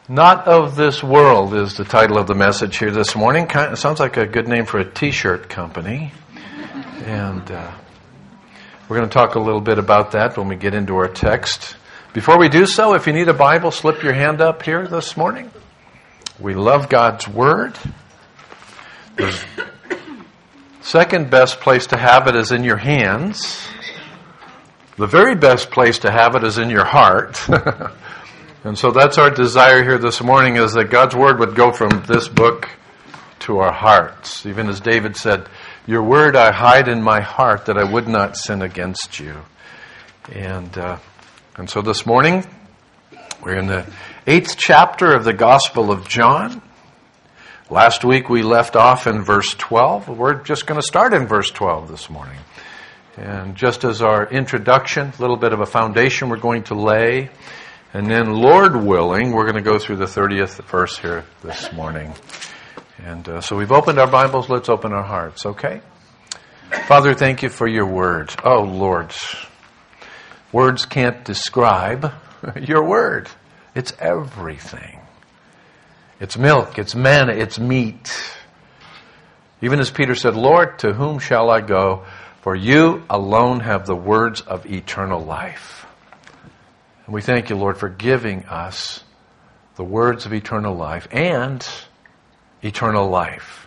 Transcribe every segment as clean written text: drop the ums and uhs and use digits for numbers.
Not of This World is the title of the message here this morning. Sounds like a good name for a t-shirt company. And we're going to talk a little bit about that when we get into our text. Before we do so, if you need a Bible, slip your hand up here this morning. We love God's Word. The second best place to have it is in your hands. The very best place to have it is in your heart. And so that's our desire here this morning, is that God's Word would go from this book to our hearts. Even as David said, "Your word I hide in my heart, that I would not sin against you." And so this morning, we're in the 8th chapter of the Gospel of John. Last week we left off in verse 12. We're just going to start in verse 12 this morning. And just as our introduction, a little bit of a foundation we're going to lay. And then, Lord willing, we're going to go through the 30th verse here this morning. And so we've opened our Bibles. Let's open our hearts, okay? Father, thank you for your word. Oh, Lord. Words can't describe your word. It's everything. It's milk, it's manna, it's meat. Even as Peter said, "Lord, to whom shall I go? For you alone have the words of eternal life." And we thank you, Lord, for giving us the words of eternal life and eternal life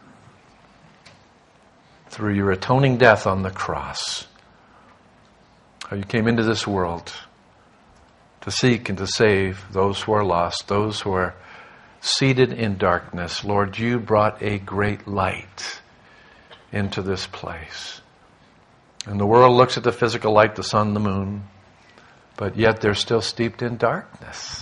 through your atoning death on the cross. How you came into this world to seek and to save those who are lost, those who are seated in darkness. Lord, you brought a great light into this place. And the world looks at the physical light, the sun, the moon, but yet they're still steeped in darkness.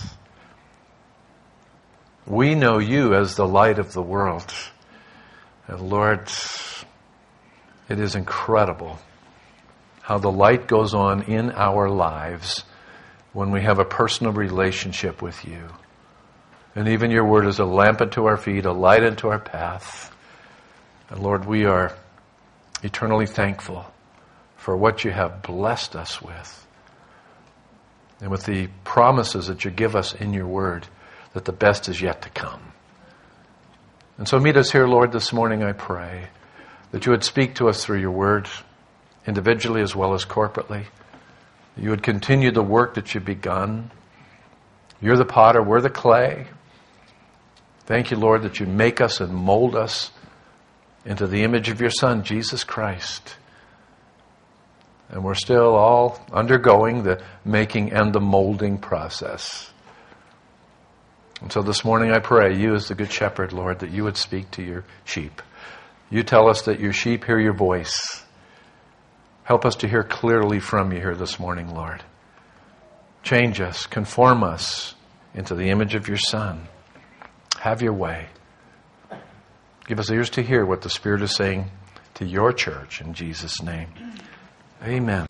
We know you as the light of the world. And Lord, it is incredible how the light goes on in our lives when we have a personal relationship with you. And even your word is a lamp unto our feet, a light unto our path. And Lord, we are eternally thankful for what you have blessed us with. And with the promises that you give us in your word, that the best is yet to come. And so meet us here, Lord, this morning, I pray, that you would speak to us through your word, individually as well as corporately. That you would continue the work that you've begun. You're the potter, we're the clay. Thank you, Lord, that you make us and mold us into the image of your Son, Jesus Christ. And we're still all undergoing the making and the molding process. And so this morning I pray, you as the Good Shepherd, Lord, that you would speak to your sheep. You tell us that your sheep hear your voice. Help us to hear clearly from you here this morning, Lord. Change us, conform us into the image of your Son. Have your way. Give us ears to hear what the Spirit is saying to your church in Jesus' name. Amen.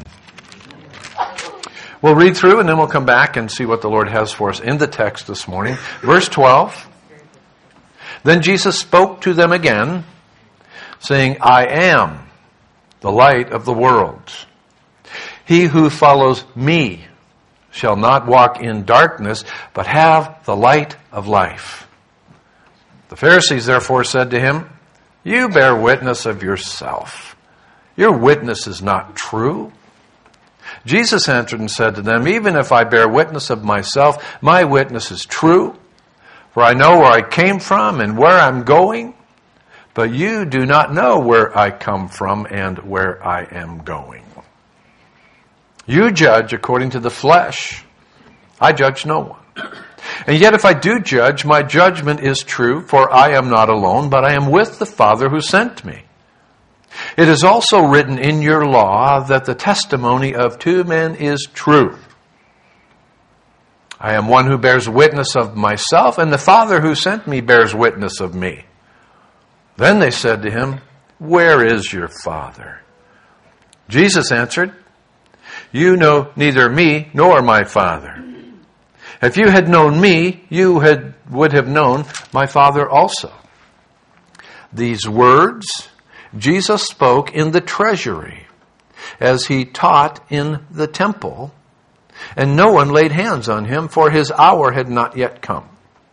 We'll read through and then we'll come back and see what the Lord has for us in the text this morning. Verse 12. Then Jesus spoke to them again, saying, "I am the light of the world. He who follows me shall not walk in darkness, but have the light of life." The Pharisees therefore said to him, "You bear witness of yourself. Your witness is not true." Jesus answered and said to them, "Even if I bear witness of myself, my witness is true. For I know where I came from and where I'm going, but you do not know where I come from and where I am going. You judge according to the flesh. I judge no one. And yet if I do judge, my judgment is true, for I am not alone, but I am with the Father who sent me. It is also written in your law that the testimony of 2 men is true. I am one who bears witness of myself, and the Father who sent me bears witness of me." Then they said to him, "Where is your Father?" Jesus answered, "You know neither me nor my Father. If you had known me, you would have known my Father also." These words Jesus spoke in the treasury as he taught in the temple, and no one laid hands on him, for his hour had not yet come.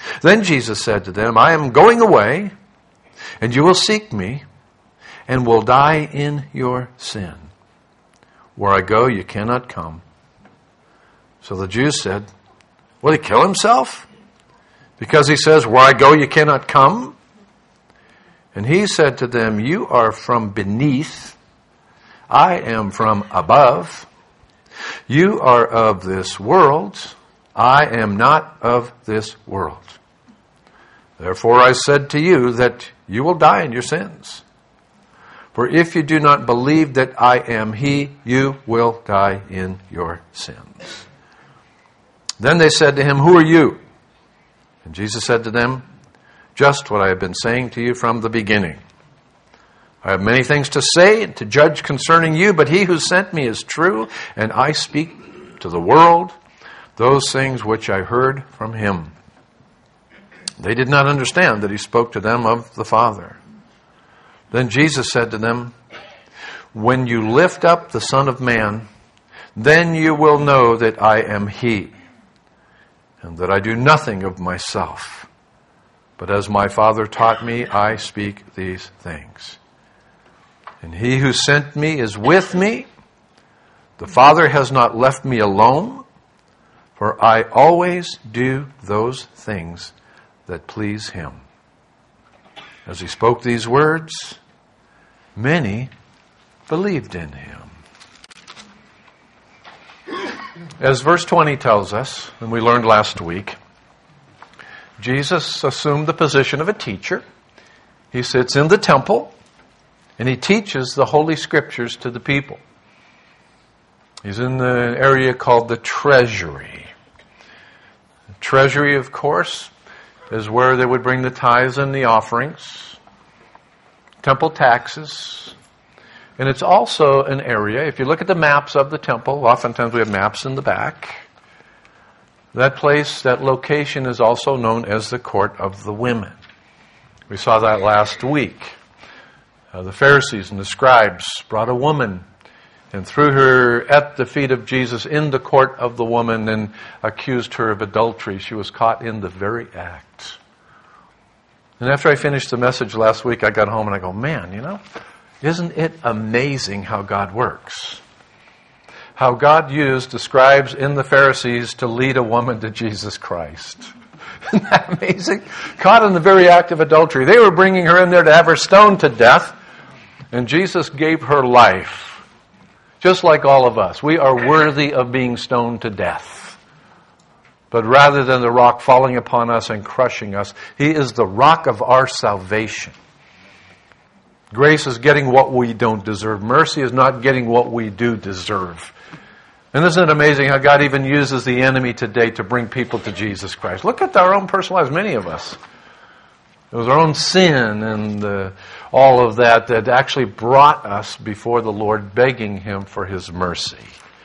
Then Jesus said to them, I am going away, and you will seek me, and will die in your sin. Where I go, you cannot come. So the Jews said, will he kill himself? Because he says, where I go, you cannot come? And he said to them, you are from beneath, I am from above. You are of this world, I am not of this world. Therefore I said to you that you will die in your sins. For if you do not believe that I am He, you will die in your sins. Then they said to him, who are you? And Jesus said to them, just what I have been saying to you from the beginning. I have many things to say and to judge concerning you, but he who sent me is true, and I speak to the world those things which I heard from him. They did not understand that he spoke to them of the Father. Then Jesus said to them, when you lift up the Son of Man, then you will know that I am He, and that I do nothing of myself. But as my Father taught me, I speak these things. And he who sent me is with me. The Father has not left me alone, for I always do those things that please him. As he spoke these words, many believed in him. As verse 20 tells us, and we learned last week, Jesus assumed the position of a teacher. He sits in the temple, and he teaches the Holy Scriptures to the people. He's in the area called the treasury. The treasury, of course, is where they would bring the tithes and the offerings, temple taxes. And it's also an area, if you look at the maps of the temple, oftentimes we have maps in the back. That place, that location is also known as the court of the women. We saw that last week. The Pharisees and the scribes brought a woman and threw her at the feet of Jesus in the court of the woman and accused her of adultery. She was caught in the very act. And after I finished the message last week, I got home and I go, man, isn't it amazing how God works? How God used the scribes and the Pharisees to lead a woman to Jesus Christ. Isn't that amazing? Caught in the very act of adultery. They were bringing her in there to have her stoned to death. And Jesus gave her life. Just like all of us. We are worthy of being stoned to death. But rather than the rock falling upon us and crushing us, He is the rock of our salvation. Grace is getting what we don't deserve. Mercy is not getting what we do deserve. And isn't it amazing how God even uses the enemy today to bring people to Jesus Christ? Look at our own personal lives, many of us. It was our own sin and all of that actually brought us before the Lord, begging Him for His mercy.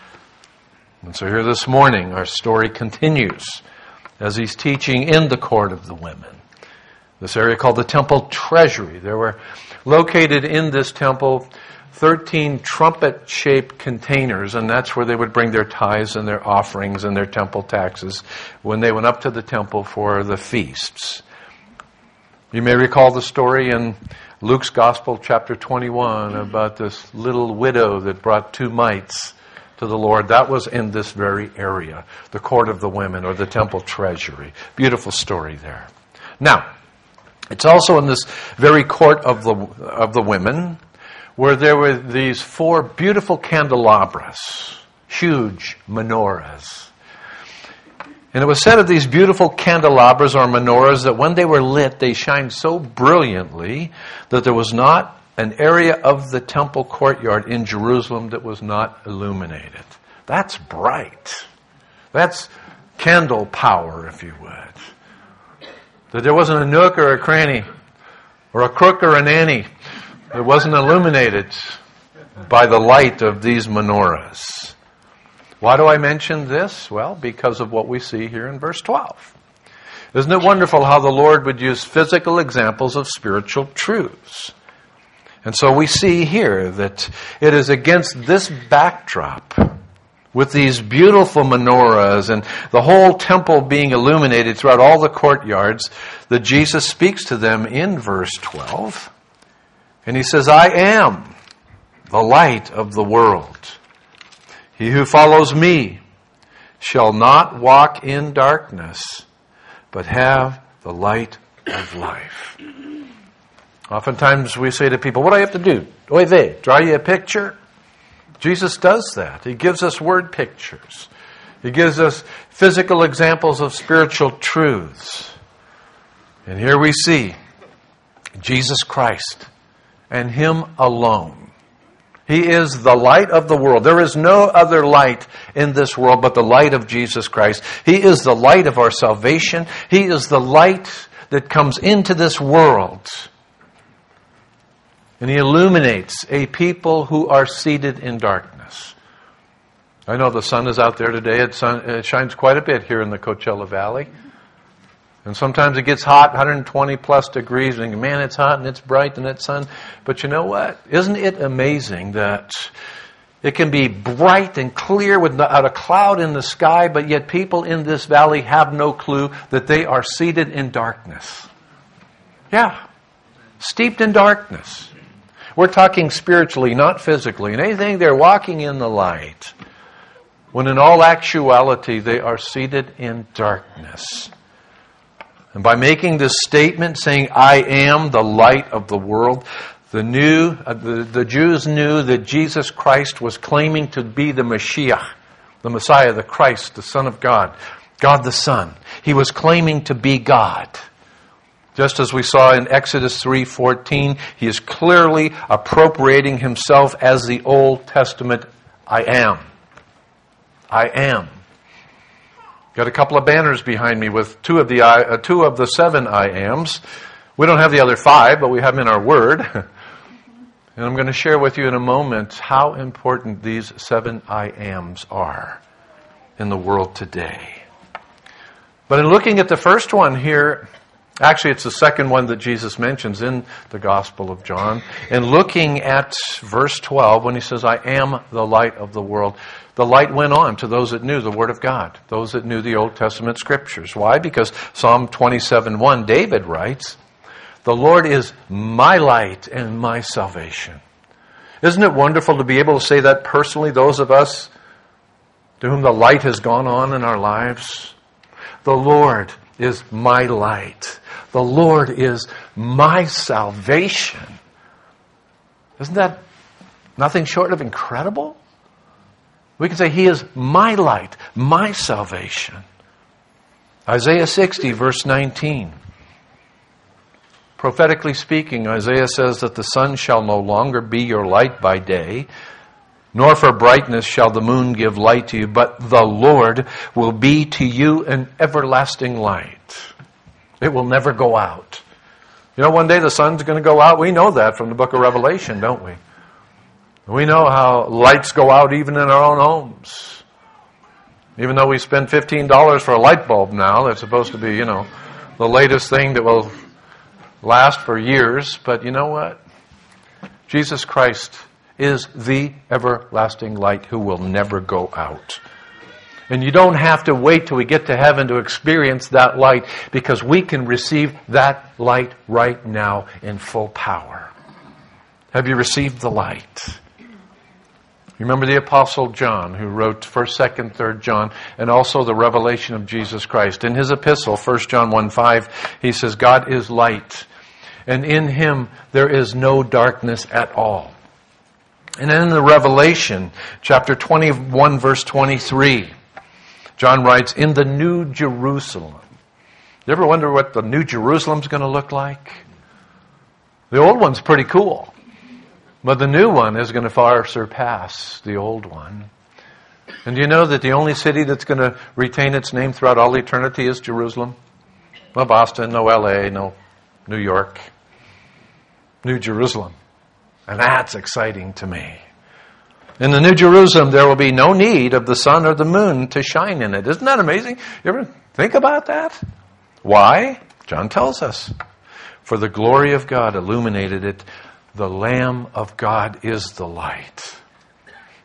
And so here this morning, our story continues as He's teaching in the court of the women. This area called the temple treasury. There were located in this temple 13 trumpet-shaped containers, and that's where they would bring their tithes and their offerings and their temple taxes when they went up to the temple for the feasts. You may recall the story in Luke's Gospel, chapter 21, about this little widow that brought 2 mites to the Lord. That was in this very area, the court of the women, or the temple treasury. Beautiful story there. Now, it's also in this very court of the women where there were these 4 beautiful candelabras, huge menorahs. And it was said of these beautiful candelabras or menorahs that when they were lit, they shined so brilliantly that there was not an area of the temple courtyard in Jerusalem that was not illuminated. That's bright. That's candle power, if you would. That there wasn't a nook or a cranny or a crook or a nanny that wasn't illuminated by the light of these menorahs. Why do I mention this? Well, because of what we see here in verse 12. Isn't it wonderful how the Lord would use physical examples of spiritual truths? And so we see here that it is against this backdrop with these beautiful menorahs and the whole temple being illuminated throughout all the courtyards, that Jesus speaks to them in verse 12. And he says, I am the light of the world. He who follows me shall not walk in darkness, but have the light of life. Oftentimes we say to people, what do I have to do? Oy vey, draw you a picture? Jesus does that. He gives us word pictures. He gives us physical examples of spiritual truths. And here we see Jesus Christ and Him alone. He is the light of the world. There is no other light in this world but the light of Jesus Christ. He is the light of our salvation. He is the light that comes into this world. And He illuminates a people who are seated in darkness. I know the sun is out there today. It shines quite a bit here in the Coachella Valley. And sometimes it gets hot, 120 plus degrees, and man, it's hot and it's bright and it's sun. But you know what? Isn't it amazing that it can be bright and clear without a cloud in the sky, but yet people in this valley have no clue that they are seated in darkness. Yeah, steeped in darkness. We're talking spiritually, not physically. And anything, they're walking in the light, when in all actuality they are seated in darkness. And by making this statement, saying, I am the light of the world, the Jews knew that Jesus Christ was claiming to be the Mashiach, the Messiah, the Christ, the Son of God, God the Son. He was claiming to be God. Just as we saw in Exodus 3:14, he is clearly appropriating himself as the Old Testament I am. I am. Got a couple of banners behind me with two of the 7 I ams. We don't have the other 5, but we have them in our Word. And I'm going to share with you in a moment how important these 7 I ams are in the world today. But in looking at the first one here, actually, it's the second one that Jesus mentions in the Gospel of John. And looking at verse 12, when he says, I am the light of the world, the light went on to those that knew the Word of God, those that knew the Old Testament Scriptures. Why? Because Psalm 27:1, David writes, the Lord is my light and my salvation. Isn't it wonderful to be able to say that personally, those of us to whom the light has gone on in our lives? The Lord is my light. The Lord is my salvation. Isn't that nothing short of incredible? We can say He is my light, my salvation. Isaiah 60, verse 19. Prophetically speaking, Isaiah says that the sun shall no longer be your light by day, nor for brightness shall the moon give light to you, but the Lord will be to you an everlasting light. It will never go out. You know, one day the sun's going to go out. We know that from the book of Revelation, don't we? We know how lights go out even in our own homes. Even though we spend $15 for a light bulb now, that's supposed to be, the latest thing that will last for years. But you know what? Jesus Christ is the everlasting light who will never go out. And you don't have to wait till we get to heaven to experience that light, because we can receive that light right now in full power. Have you received the light? Remember the Apostle John, who wrote 1st, 2nd, 3rd John, and also the revelation of Jesus Christ. In his epistle, 1 John 1:5, he says, God is light, and in Him there is no darkness at all. And in the Revelation, chapter 21, verse 23, John writes, in the New Jerusalem. You ever wonder what the New Jerusalem's going to look like? The old one's pretty cool. But the new one is going to far surpass the old one. And do you know that the only city that's going to retain its name throughout all eternity is Jerusalem? No Boston, no LA, no New York. New Jerusalem. And that's exciting to me. In the New Jerusalem, there will be no need of the sun or the moon to shine in it. Isn't that amazing? You ever think about that? Why? John tells us. For the glory of God illuminated it. The Lamb of God is the light.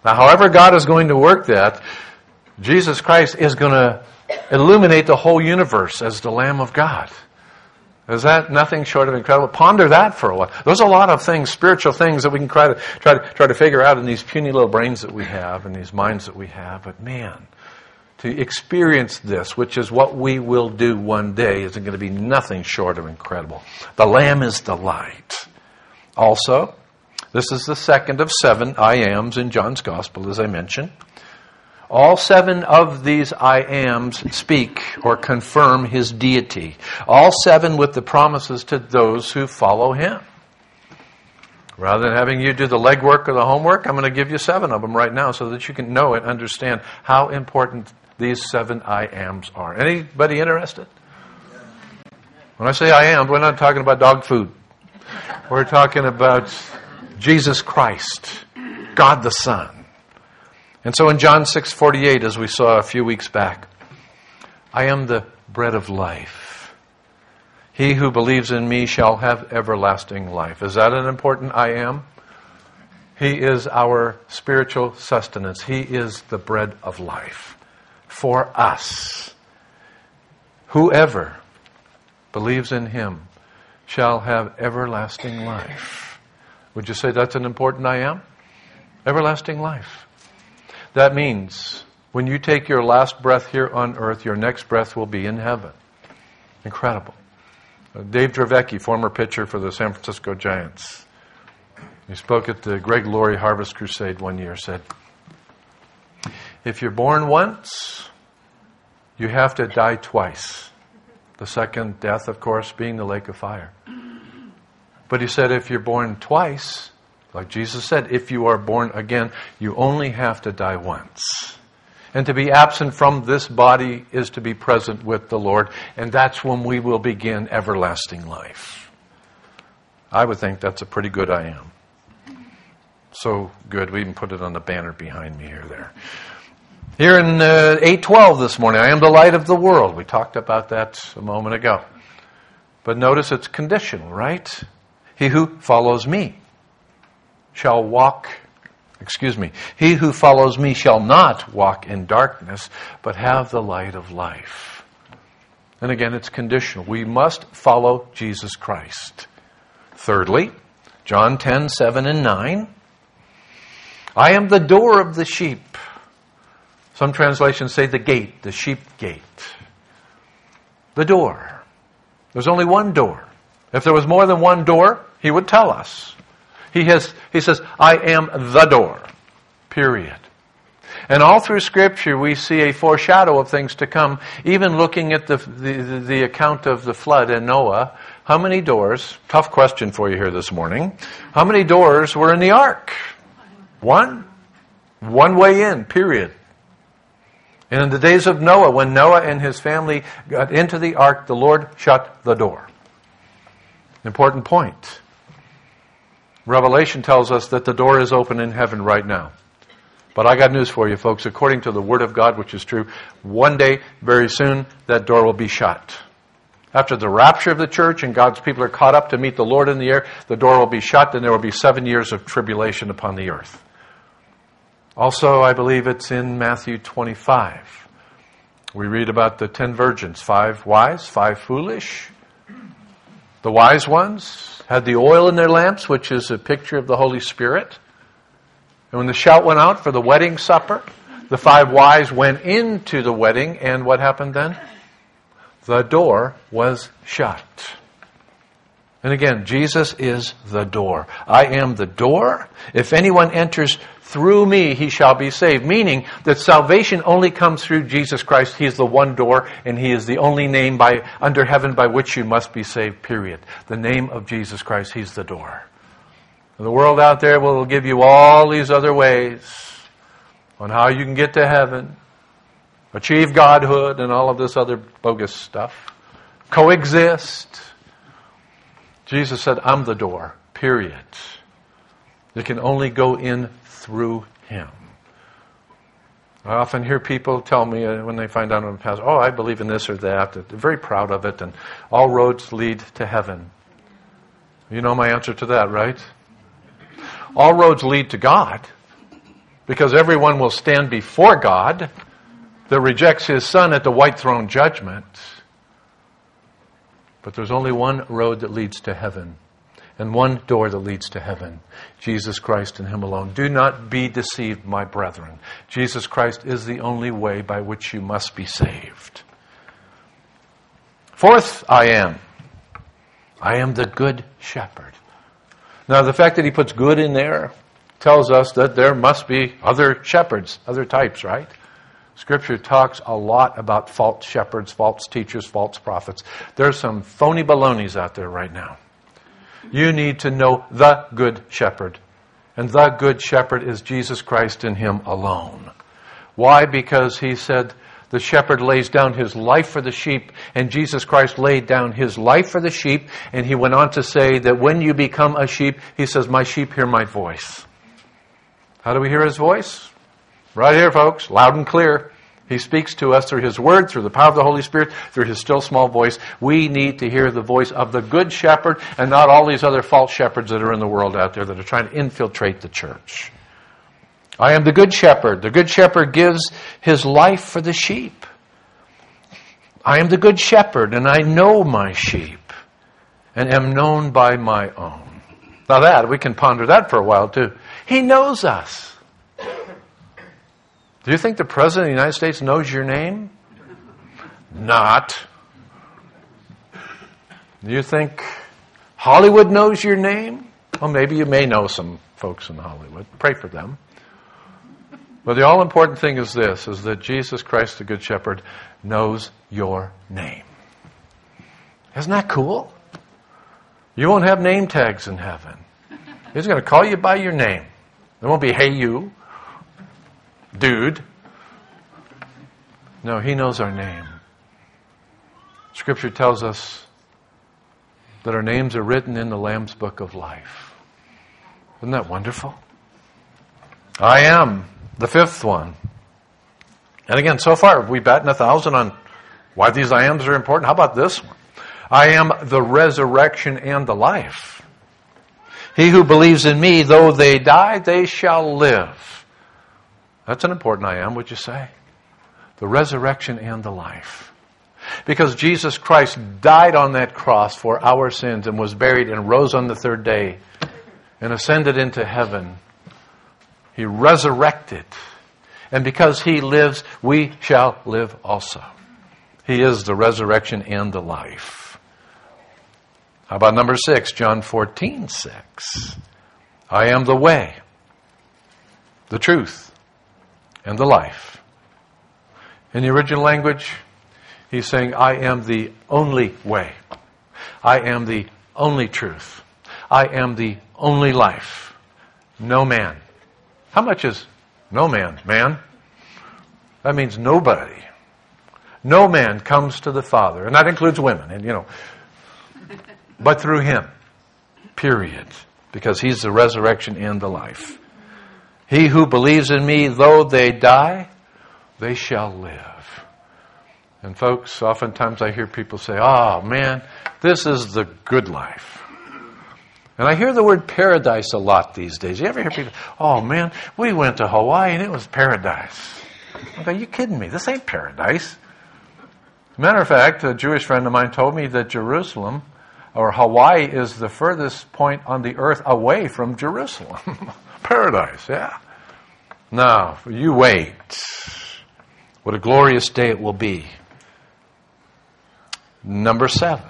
Now, however God is going to work that, Jesus Christ is going to illuminate the whole universe as the Lamb of God. Is that nothing short of incredible? Ponder that for a while. There's a lot of things, spiritual things that we can try to figure out in these puny little brains that we have and these minds that we have. But man, to experience this, which is what we will do one day, is going to be nothing short of incredible. The Lamb is the light. Also, this is the second of 7 I ams in John's Gospel, as I mentioned. All 7 of these I ams speak or confirm His deity. All 7 with the promises to those who follow Him. Rather than having you do the legwork or the homework, I'm going to give you 7 of them right now so that you can know and understand how important these 7 I ams are. Anybody interested? When I say I am, we're not talking about dog food. We're talking about Jesus Christ, God the Son. And so in John 6:48, as we saw a few weeks back, I am the bread of life. He who believes in me shall have everlasting life. Is that an important I am? He is our spiritual sustenance. He is the bread of life for us. Whoever believes in Him shall have everlasting life. Would you say that's an important I am? Everlasting life. That means when you take your last breath here on earth, your next breath will be in heaven. Incredible. Dave Dravecki, former pitcher for the San Francisco Giants, he spoke at the Greg Laurie Harvest Crusade one year, said, if you're born once, you have to die twice. The second death, of course, being the lake of fire. But he said, if you're born twice, like Jesus said, if you are born again, you only have to die once. And to be absent from this body is to be present with the Lord. And that's when we will begin everlasting life. I would think that's a pretty good I am. So good, we even put it on the banner behind me there. Here in 8:12 this morning, I am the light of the world. We talked about that a moment ago. But notice it's conditional, right? He who follows me shall he who follows me shall not walk in darkness, but have the light of life. And again, it's conditional. We must follow Jesus Christ. Thirdly, John 10:7 and 9. I am the door of the sheep. Some translations say the gate, the sheep gate. The door. There's only one door. If there was more than one door, He would tell us. He says, I am the door. Period. And all through Scripture we see a foreshadow of things to come. Even looking at the account of the flood and Noah, how many doors, tough question for you here this morning, how many doors were in the ark? One. One way in, period. And in the days of Noah, when Noah and his family got into the ark, the Lord shut the door. Important point. Revelation tells us that the door is open in heaven right now. But I got news for you, folks. According to the Word of God, which is true, one day, very soon, that door will be shut. After the rapture of the church and God's people are caught up to meet the Lord in the air, the door will be shut and there will be 7 years of tribulation upon the earth. Also, I believe it's in Matthew 25. We read about the 10 virgins, 5 wise, 5 foolish. The wise ones had the oil in their lamps, which is a picture of the Holy Spirit. And when the shout went out for the wedding supper, the 5 wise went into the wedding, and what happened then? The door was shut. And again, Jesus is the door. I am the door. If anyone enters through me, he shall be saved. Meaning that salvation only comes through Jesus Christ. He is the one door, and He is the only name under heaven by which you must be saved, period. The name of Jesus Christ, He's the door. The world out there will give you all these other ways on how you can get to heaven, achieve godhood, and all of this other bogus stuff. Coexist. Jesus said, I'm the door, period. You can only go in through Him. I often hear people tell me when they find out I'm a pastor, I believe in this or that. They're very proud of it, and all roads lead to heaven. You know my answer to that, right? All roads lead to God, Because everyone will stand before God that rejects His Son at the white throne judgment. But there's only one road that leads to heaven, and one door that leads to heaven. Jesus Christ and Him alone. Do not be deceived, my brethren. Jesus Christ is the only way by which you must be saved. Fourth, I am. I am the good shepherd. Now, the fact that he puts good in there tells us that there must be other shepherds, other types, right? Scripture talks a lot about false shepherds, false teachers, false prophets. There's some phony balonies out there right now. You need to know the good shepherd. And the good shepherd is Jesus Christ and Him alone. Why? Because He said the shepherd lays down his life for the sheep, and Jesus Christ laid down His life for the sheep, and He went on to say that when you become a sheep, He says, my sheep hear my voice. How do we hear His voice? Right here, folks, loud and clear. He speaks to us through His Word, through the power of the Holy Spirit, through His still small voice. We need to hear the voice of the good shepherd and not all these other false shepherds that are in the world out there that are trying to infiltrate the church. I am the good shepherd. The good shepherd gives his life for the sheep. I am the good shepherd, and I know my sheep and am known by my own. Now that, we can ponder that for a while too. He knows us. Do you think the President of the United States knows your name? Not. Do you think Hollywood knows your name? Well, maybe you may know some folks in Hollywood. Pray for them. But the all-important thing is this, is that Jesus Christ, the Good Shepherd, knows your name. Isn't that cool? You won't have name tags in heaven. He's going to call you by your name. It won't be, hey, you, dude. No, He knows our name. Scripture tells us that our names are written in the Lamb's Book of Life. Isn't that wonderful? I am the fifth one. And again, so far, we batting 1,000 on why these I ams are important. How about this one? I am the resurrection and the life. He who believes in me, though they die, they shall live. That's an important I am, would you say? The resurrection and the life. Because Jesus Christ died on that cross for our sins and was buried and rose on the third day and ascended into heaven. He resurrected. And because He lives, we shall live also. He is the resurrection and the life. How about number 6, John 14:6. I am the way, the truth, and the life. In the original language, He's saying, I am the only way. I am the only truth. I am the only life. No man. How much is no man? Man? That means nobody. No man comes to the Father, and that includes women, and but through Him. Period. Because He's the resurrection and the life. He who believes in me, though they die, they shall live. And folks, oftentimes I hear people say, oh man, this is the good life. And I hear the word paradise a lot these days. You ever hear people, oh man, we went to Hawaii and it was paradise. I go, you kidding me? This ain't paradise. Matter of fact, a Jewish friend of mine told me that Jerusalem, or Hawaii, is the furthest point on the earth away from Jerusalem. Paradise, yeah. Now, you wait. What a glorious day it will be. Number 7.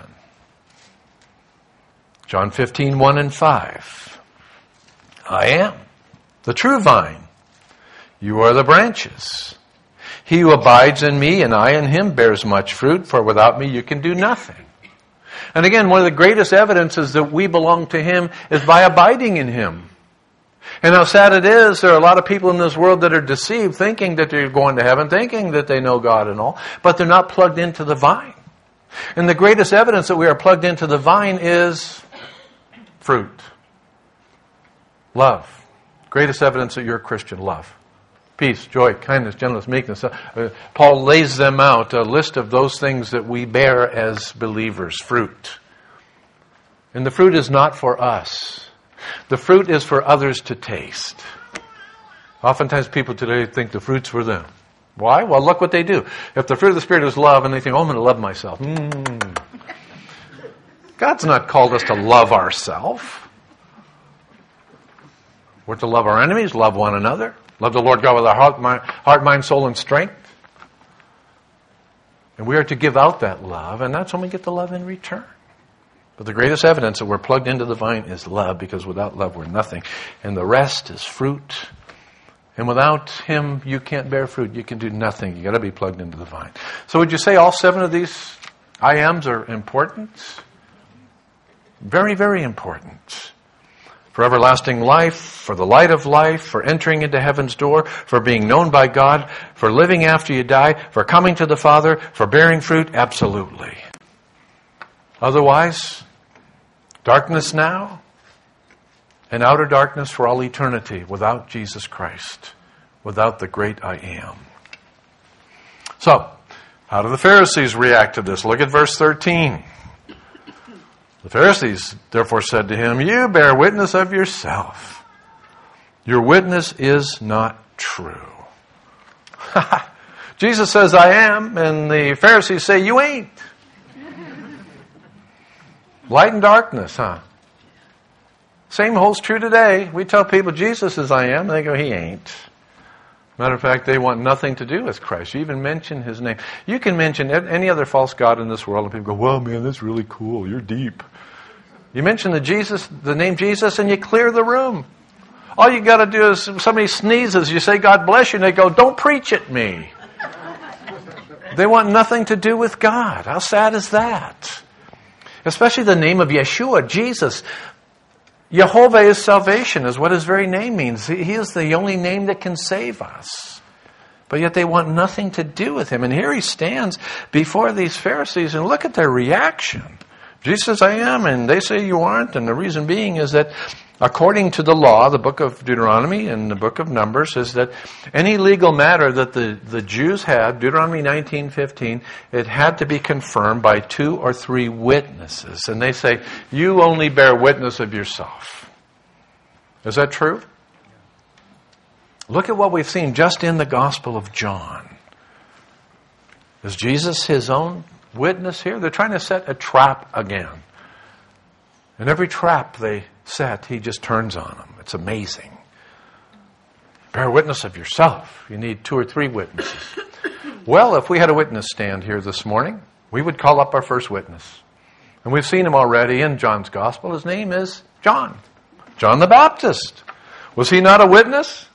John 15:1 and 5. I am the true vine. You are the branches. He who abides in me and I in him bears much fruit, for without me you can do nothing. And again, one of the greatest evidences that we belong to Him is by abiding in Him. And how sad it is, there are a lot of people in this world that are deceived, thinking that they're going to heaven, thinking that they know God and all, but they're not plugged into the vine. And the greatest evidence that we are plugged into the vine is fruit. Love. Greatest evidence that you're a Christian, love. Peace, joy, kindness, gentleness, meekness. Paul lays them out, a list of those things that we bear as believers, fruit. And the fruit is not for us. The fruit is for others to taste. Oftentimes people today think the fruit's for them. Why? Well, look what they do. If the fruit of the Spirit is love, and they think, oh, I'm going to love myself. God's not called us to love ourselves. We're to love our enemies, love one another, love the Lord God with our heart, mind, soul, and strength. And we are to give out that love, and that's when we get the love in return. But the greatest evidence that we're plugged into the vine is love, because without love we're nothing. And the rest is fruit. And without Him, you can't bear fruit. You can do nothing. You've got to be plugged into the vine. So would you say all 7 of these I ams are important? Very, very important. For everlasting life, for the light of life, for entering into heaven's door, for being known by God, for living after you die, for coming to the Father, for bearing fruit, absolutely. Otherwise, darkness now, and outer darkness for all eternity without Jesus Christ, without the great I am. So, how do the Pharisees react to this? Look at verse 13. The Pharisees therefore said to him, you bear witness of yourself. Your witness is not true. Jesus says, I am, and the Pharisees say, you ain't. Light and darkness, huh? Same holds true today. We tell people Jesus is I am, and they go, He ain't. Matter of fact, they want nothing to do with Christ. You even mention His name. You can mention any other false god in this world, and people go, well, man, that's really cool. You're deep. You mention the name Jesus, and you clear the room. All you got to do is, somebody sneezes, you say, God bless you, and they go, don't preach at me. They want nothing to do with God. How sad is that? Especially the name of Yeshua, Jesus. Jehovah is salvation, is what His very name means. He is the only name that can save us. But yet they want nothing to do with Him. And here He stands before these Pharisees, and look at their reaction. Jesus says, I am, and they say you aren't. And the reason being is that according to the law, the book of Deuteronomy and the book of Numbers, is that any legal matter that the Jews had, Deuteronomy 19:15, it had to be confirmed by 2 or 3 witnesses. And they say, you only bear witness of yourself. Is that true? Look at what we've seen just in the Gospel of John. Is Jesus His own witness here? They're trying to set a trap again. And every trap they set, He just turns on them. It's amazing. Bear witness of yourself. You need 2 or 3 witnesses. Well, if we had a witness stand here this morning, we would call up our first witness. And we've seen him already in John's Gospel. His name is John. John the Baptist. Was he not a witness?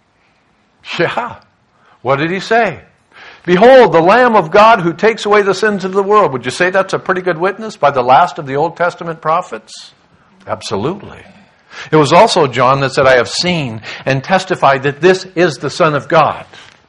Yeah. What did he say? Behold, the Lamb of God who takes away the sins of the world. Would you say that's a pretty good witness by the last of the Old Testament prophets? Absolutely. It was also John that said, I have seen and testified that this is the Son of God.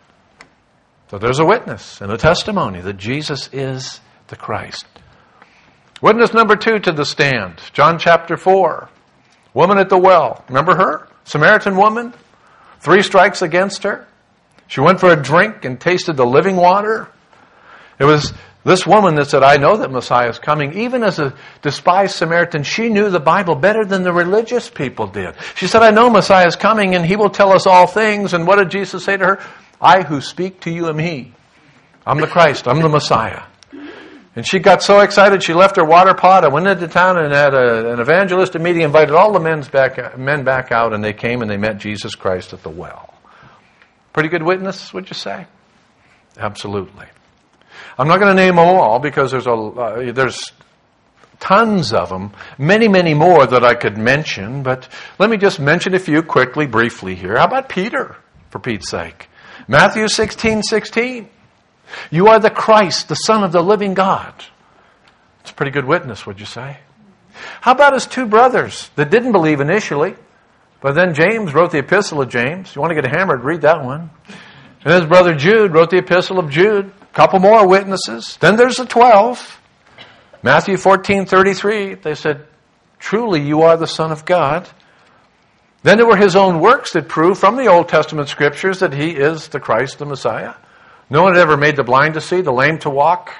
So there's a witness and a testimony that Jesus is the Christ. Witness number 2 to the stand. John chapter 4. Woman at the well. Remember her? Samaritan woman. 3 strikes against her. She went for a drink and tasted the living water. It was this woman that said, I know that Messiah is coming. Even as a despised Samaritan, she knew the Bible better than the religious people did. She said, I know Messiah is coming and He will tell us all things. And what did Jesus say to her? I who speak to you am He. I'm the Christ. I'm the Messiah. And she got so excited, she left her water pot and went into town and had an evangelistic meeting, invited all the men back out, and they came and they met Jesus Christ at the well. Pretty good witness, would you say? Absolutely. I'm not going to name them all because there's tons of them, many, many more that I could mention, but let me just mention a few quickly, briefly here. How about Peter, for Pete's sake? Matthew 16:16. You are the Christ, the Son of the living God. It's a pretty good witness, would you say? How about his 2 brothers that didn't believe initially, but then James wrote the Epistle of James. You want to get hammered, read that one. And his brother Jude wrote the Epistle of Jude. A couple more witnesses. Then there's the 12. Matthew 14:33. They said, truly you are the Son of God. Then there were his own works that prove from the Old Testament scriptures that he is the Christ, the Messiah. No one had ever made the blind to see, the lame to walk,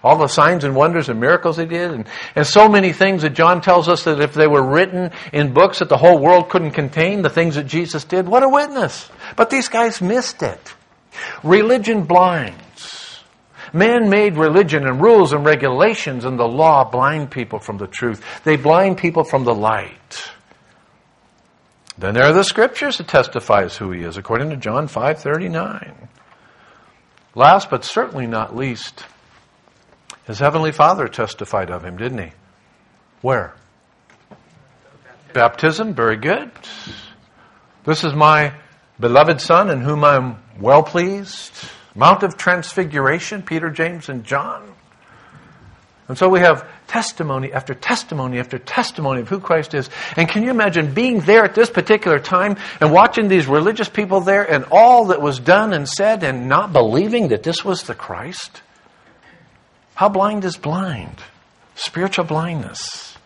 All the signs and wonders and miracles he did. And so many things that John tells us that if they were written in books that the whole world couldn't contain, the things that Jesus did, what a witness. But these guys missed it. Religion blinds. Man-made religion and rules and regulations and the law blind people from the truth. They blind people from the light. Then there are the scriptures that testifies who he is, according to John 5:39. Last but certainly not least, his heavenly Father testified of him, didn't he? Where? Baptism, very good. This is my beloved Son in whom I am well pleased. Mount of Transfiguration, Peter, James, and John. And so we have testimony after testimony after testimony of who Christ is. And can you imagine being there at this particular time and watching these religious people there and all that was done and said and not believing that this was the Christ? How blind is blind? Spiritual blindness.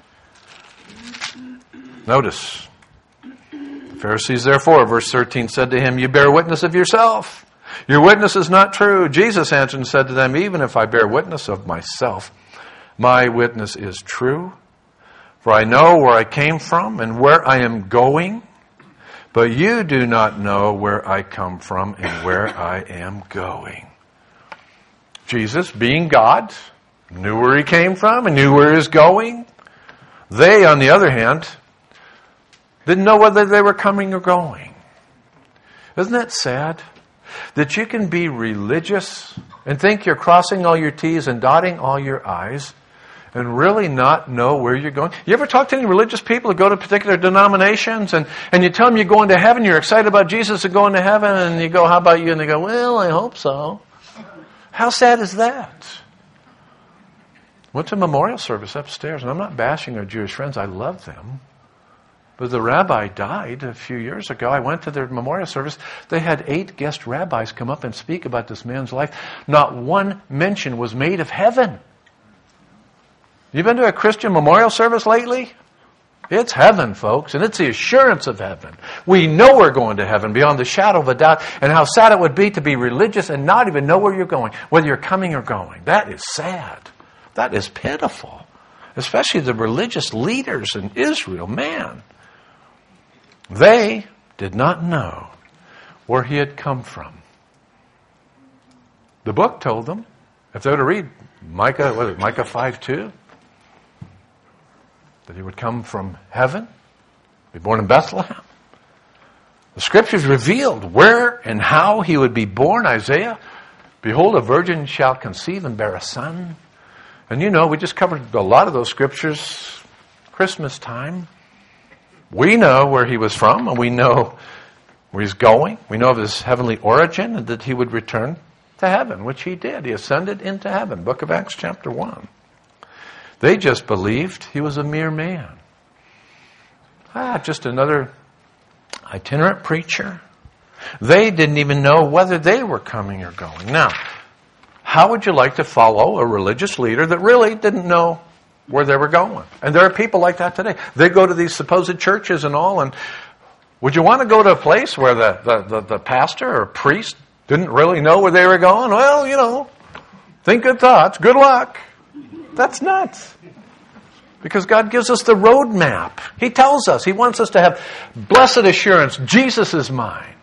Notice, the Pharisees therefore, verse 13, said to him, "You bear witness of yourself. Your witness is not true." Jesus answered and said to them, "Even if I bear witness of myself, my witness is true, for I know where I came from and where I am going, but you do not know where I come from and where I am going." Jesus, being God, knew where he came from and knew where he was going. They, on the other hand, didn't know whether they were coming or going. Isn't that sad? That you can be religious and think you're crossing all your T's and dotting all your I's and really not know where you're going. You ever talk to any religious people who go to particular denominations and you tell them you're going to heaven, you're excited about Jesus and going to heaven, and you go, "How about you?" And they go, "Well, I hope so." How sad is that? Went to a memorial service upstairs, and I'm not bashing our Jewish friends. I love them. But the rabbi died a few years ago. I went to their memorial service. They had 8 guest rabbis come up and speak about this man's life. Not one mention was made of heaven. You been to a Christian memorial service lately? It's heaven, folks, and it's the assurance of heaven. We know we're going to heaven beyond the shadow of a doubt, and how sad it would be to be religious and not even know where you're going, whether you're coming or going. That is sad. That is pitiful. Especially the religious leaders in Israel, man. They did not know where he had come from. The book told them, if they were to read Micah 5:2, that he would come from heaven, be born in Bethlehem. The scriptures revealed where and how he would be born. Isaiah, "Behold, a virgin shall conceive and bear a son." And you know, we just covered a lot of those scriptures Christmas time. We know where he was from, and we know where he's going. We know of his heavenly origin, and that he would return to heaven, which he did. He ascended into heaven. Book of Acts chapter 1. They just believed he was a mere man. Just another itinerant preacher. They didn't even know whether they were coming or going. Now, how would you like to follow a religious leader that really didn't know where they were going? And there are people like that today. They go to these supposed churches and all, and would you want to go to a place where the pastor or priest didn't really know where they were going? Well, you know, think good thoughts. Good luck. That's nuts. Because God gives us the roadmap. He tells us. He wants us to have blessed assurance. Jesus is mine.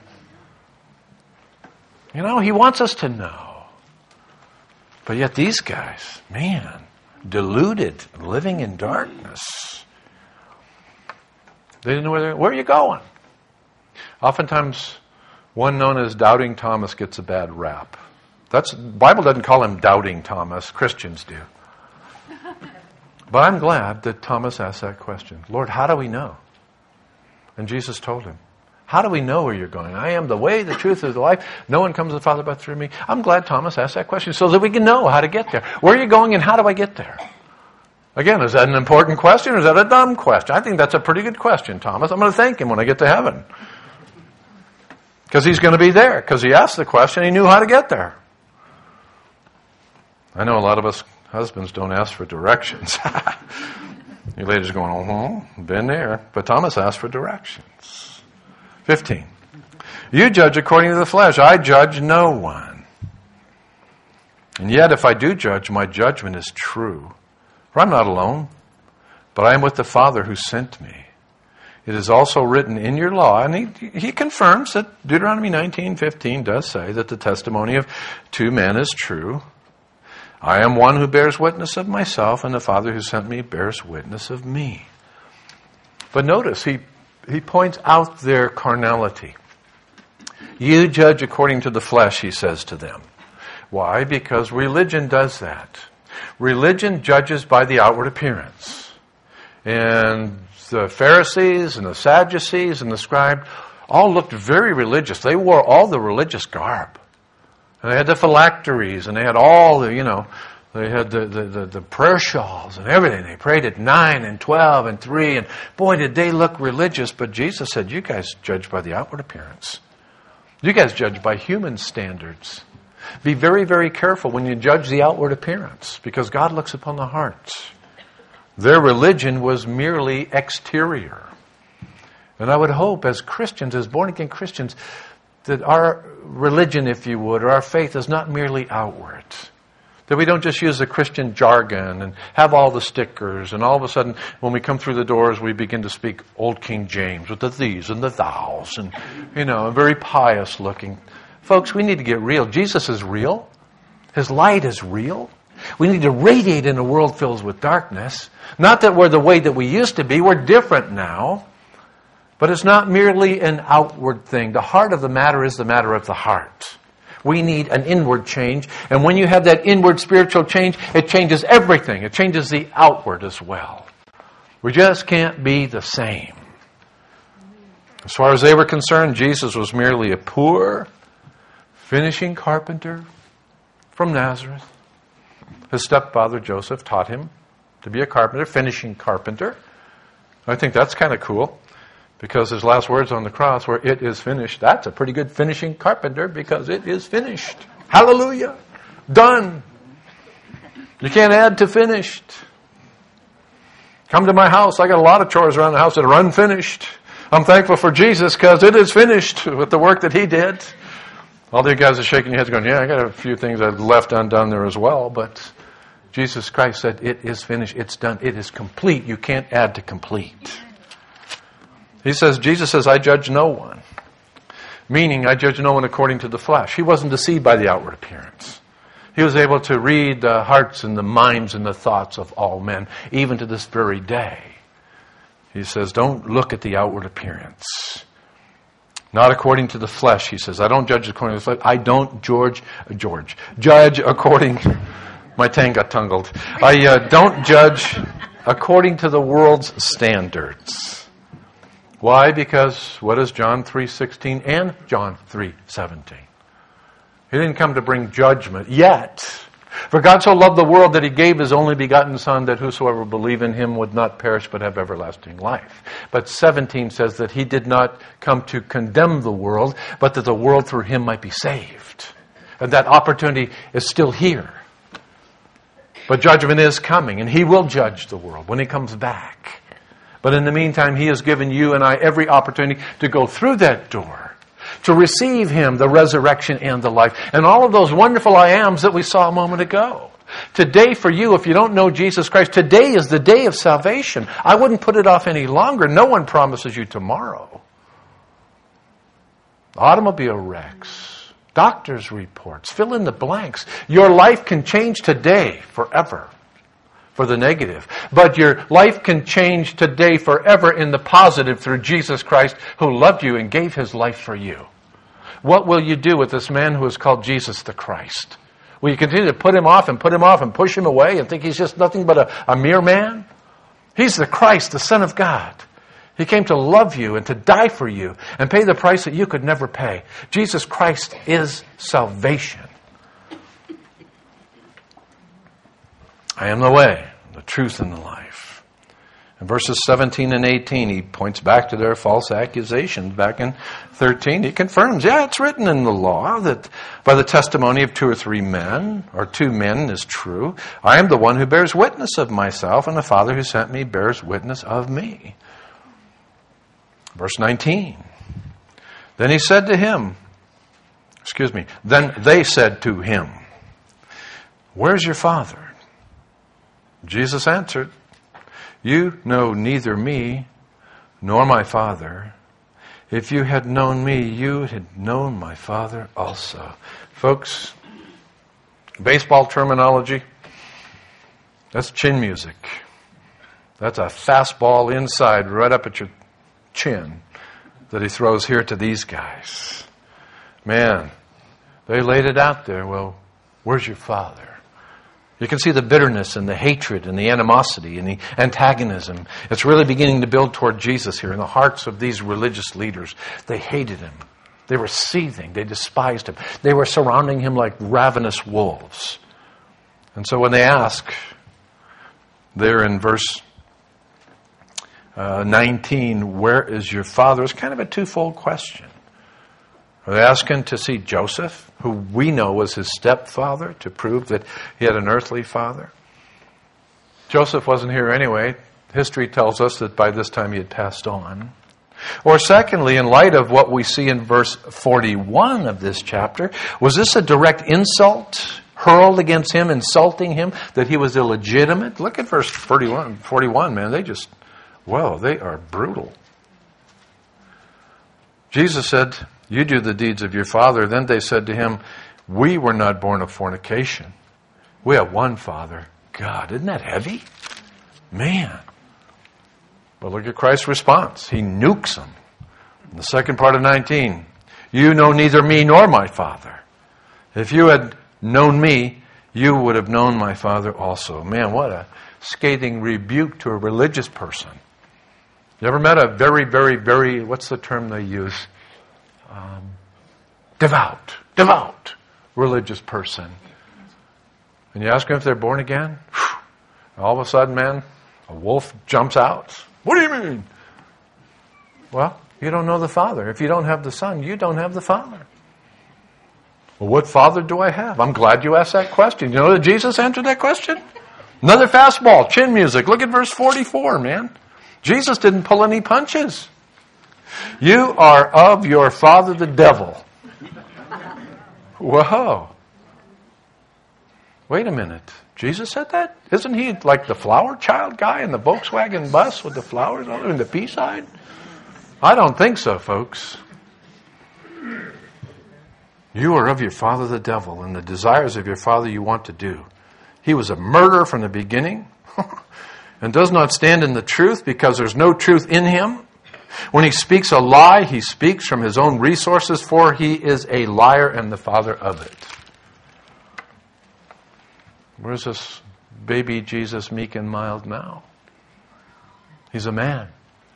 You know, he wants us to know. But yet these guys, man, deluded, living in darkness. They didn't know where are you going? Oftentimes, one known as Doubting Thomas gets a bad rap. The Bible doesn't call him Doubting Thomas. Christians do. But I'm glad that Thomas asked that question. Lord, how do we know? And Jesus told him, how do we know where you're going? I am the way, the truth, and the life. No one comes to the Father but through me. I'm glad Thomas asked that question so that we can know how to get there. Where are you going and how do I get there? Again, is that an important question or is that a dumb question? I think that's a pretty good question, Thomas. I'm going to thank him when I get to heaven. Because he's going to be there. Because he asked the question, he knew how to get there. I know a lot of us husbands don't ask for directions. You ladies are going, been there. But Thomas asked for directions. 15. You judge according to the flesh. I judge no one. And yet, if I do judge, my judgment is true. For I'm not alone, but I am with the Father who sent me. It is also written in your law, and he confirms that Deuteronomy 19:15 does say that the testimony of two men is true. I am one who bears witness of myself, and the Father who sent me bears witness of me. But notice, he points out their carnality. You judge according to the flesh, he says to them. Why? Because religion does that. Religion judges by the outward appearance. And the Pharisees and the Sadducees and the scribes all looked very religious. They wore all the religious garb. And they had the phylacteries, and they had all the, they had the prayer shawls and everything. They prayed at 9 and 12 and 3, and boy, did they look religious. But Jesus said, you guys judge by the outward appearance. You guys judge by human standards. Be very, very careful when you judge the outward appearance, because God looks upon the hearts. Their religion was merely exterior. And I would hope as Christians, as born-again Christians, that our religion, if you would, or our faith is not merely outward. That we don't just use the Christian jargon and have all the stickers, and all of a sudden, when we come through the doors, we begin to speak Old King James with the these and the thous, and, very pious looking. Folks, we need to get real. Jesus is real. His light is real. We need to radiate in a world filled with darkness. Not that we're the way that we used to be. We're different now. But it's not merely an outward thing. The heart of the matter is the matter of the heart. We need an inward change. And when you have that inward spiritual change, it changes everything. It changes the outward as well. We just can't be the same. As far as they were concerned, Jesus was merely a poor, finishing carpenter from Nazareth. His stepfather, Joseph, taught him to be a carpenter, finishing carpenter. I think that's kind of cool, because his last words on the cross were, it is finished. That's a pretty good finishing carpenter, because it is finished. Hallelujah. Done. You can't add to finished. Come to my house. I got a lot of chores around the house that are unfinished. I'm thankful for Jesus because it is finished with the work that he did. All the guys are shaking their heads going, yeah, I got a few things I've left undone there as well. But Jesus Christ said, it is finished. It's done. It is complete. You can't add to complete. Jesus says, I judge no one. Meaning, I judge no one according to the flesh. He wasn't deceived by the outward appearance. He was able to read the hearts and the minds and the thoughts of all men, even to this very day. He says, don't look at the outward appearance. Not according to the flesh, he says. I don't judge according to the flesh. I don't judge according... My tongue got tangled. I don't judge according to the world's standards. Why? Because what is John 3:16 and John 3:17? He didn't come to bring judgment yet. For God so loved the world that he gave his only begotten Son, that whosoever believe in him would not perish but have everlasting life. But 17 says that he did not come to condemn the world, but that the world through him might be saved. And that opportunity is still here. But judgment is coming, and he will judge the world when he comes back. But in the meantime, he has given you and I every opportunity to go through that door, to receive him, the resurrection and the life, and all of those wonderful I ams that we saw a moment ago. Today for you, if you don't know Jesus Christ, today is the day of salvation. I wouldn't put it off any longer. No one promises you tomorrow. Automobile wrecks, doctor's reports, fill in the blanks. Your life can change today forever for the negative. But your life can change today forever in the positive through Jesus Christ, who loved you and gave his life for you. What will you do with this man who is called Jesus the Christ? Will you continue to put him off and push him away and think he's just nothing but a mere man? He's the Christ, the Son of God. He came to love you and to die for you and pay the price that you could never pay. Jesus Christ is salvation. I am the way, the truth, and the life. In verses 17 and 18, he points back to their false accusations. Back in 13, he confirms, it's written in the law that by the testimony of 2 or 3 men, or 2 men is true. I am the one who bears witness of myself, and the Father who sent me bears witness of me. Verse 19. Then they said to him, Where's your Father? Jesus answered, you know neither me nor my Father. If you had known me, you had known my Father also. Folks, baseball terminology, that's chin music. That's a fastball inside right up at your chin that he throws here to these guys. Man, they laid it out there. Well, where's your Father? You can see the bitterness and the hatred and the animosity and the antagonism. It's really beginning to build toward Jesus here in the hearts of these religious leaders. They hated him. They were seething. They despised him. They were surrounding him like ravenous wolves. And so when they ask, there in verse 19, where is your Father? It's kind of a twofold question. Are they asking to see Joseph, who we know was his stepfather, to prove that he had an earthly father? Joseph wasn't here anyway. History tells us that by this time he had passed on. Or secondly, in light of what we see in verse 41 of this chapter, was this a direct insult hurled against him, insulting him, that he was illegitimate? Look at verse 41, man. They are brutal. Jesus said, you do the deeds of your father. Then they said to him, we were not born of fornication. We have one Father, God. Isn't that heavy? Man. But look at Christ's response. He nukes them. In the second part of 19, you know neither me nor my Father. If you had known me, you would have known my Father also. Man, what a scathing rebuke to a religious person. You ever met a very, very, very, what's the term they use? Devout religious person. And you ask them if they're born again? All of a sudden, man, a wolf jumps out. What do you mean? Well, you don't know the Father. If you don't have the Son, you don't have the Father. Well, what Father do I have? I'm glad you asked that question. You know that Jesus answered that question? Another fastball, chin music. Look at verse 44, man. Jesus didn't pull any punches. You are of your father the devil. Whoa. Wait a minute. Jesus said that? Isn't he like the flower child guy in the Volkswagen bus with the flowers on it in the P side? I don't think so, folks. You are of your father the devil, and the desires of your father you want to do. He was a murderer from the beginning and does not stand in the truth because there's no truth in him. When he speaks a lie, he speaks from his own resources, for he is a liar and the father of it. Where's this baby Jesus, meek and mild now? He's a man.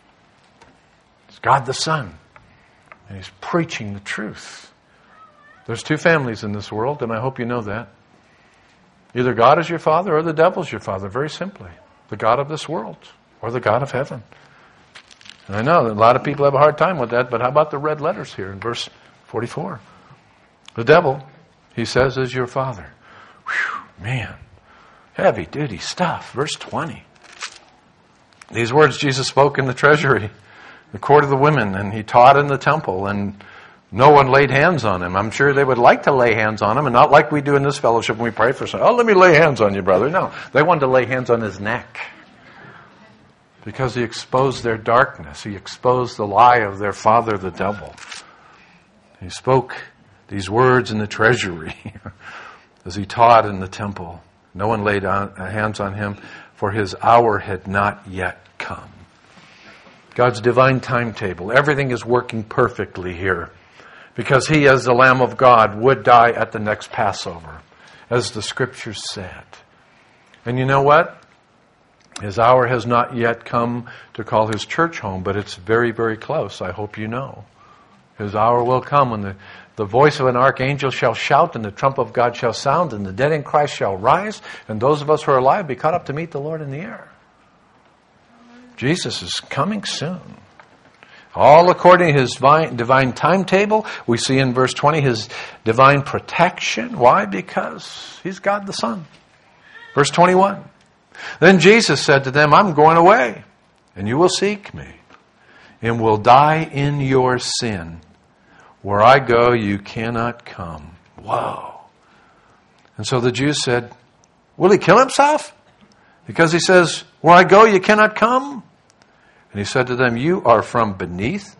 It's God the Son. And he's preaching the truth. There's two families in this world, and I hope you know that. Either God is your father or the devil's your father, very simply. The God of this world or the God of heaven. And I know that a lot of people have a hard time with that, but how about the red letters here in verse 44? The devil, he says, is your father. Whew, man, heavy duty stuff. Verse 20. These words Jesus spoke in the treasury, the court of the women, and he taught in the temple, and no one laid hands on him. I'm sure they would like to lay hands on him, and not like we do in this fellowship when we pray for someone. Oh, let me lay hands on you, brother. No, they wanted to lay hands on his neck. Because he exposed their darkness. He exposed the lie of their father, the devil. He spoke these words in the treasury as he taught in the temple. No one laid hands on him, for his hour had not yet come. God's divine timetable. Everything is working perfectly here. Because he, as the Lamb of God, would die at the next Passover, as the Scriptures said. And you know what? His hour has not yet come to call his church home, but it's very, very close. I hope you know. His hour will come when the voice of an archangel shall shout, and the trump of God shall sound, and the dead in Christ shall rise, and those of us who are alive be caught up to meet the Lord in the air. Jesus is coming soon. All according to his divine timetable. We see in verse 20 his divine protection. Why? Because he's God the Son. Verse 21. Then Jesus said to them, I'm going away, and you will seek me, and will die in your sin. Where I go, you cannot come. Whoa. And so the Jews said, Will he kill himself? Because he says, where I go, you cannot come. And he said to them, you are from beneath.